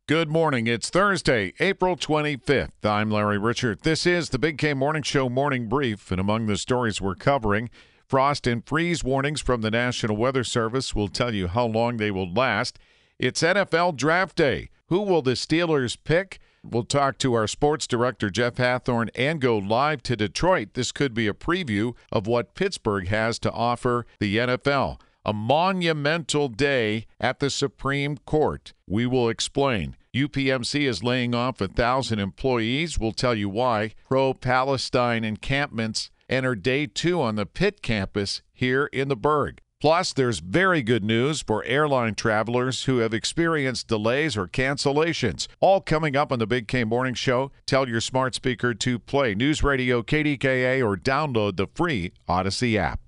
Good morning. It's Thursday, April 25th. I'm Larry Richert. This is the Big K Morning Show Morning Brief, and among the stories we're covering, frost and freeze warnings from the National Weather Service will tell you how long they will last. It's NFL Draft Day. Who will the Steelers pick? We'll talk to our sports director, Jeff Hathorn, and go live to Detroit. This could be a preview of what Pittsburgh has to offer the NFL. A monumental day at the Supreme Court. We will explain. UPMC is laying off 1,000 employees. We'll tell you why. Pro-Palestine encampments enter day 2 on the Pitt campus here in the Berg. Plus, there's very good news for airline travelers who have experienced delays or cancellations. All coming up on the Big K Morning Show. Tell your smart speaker to play News Radio KDKA or download the free Odyssey app.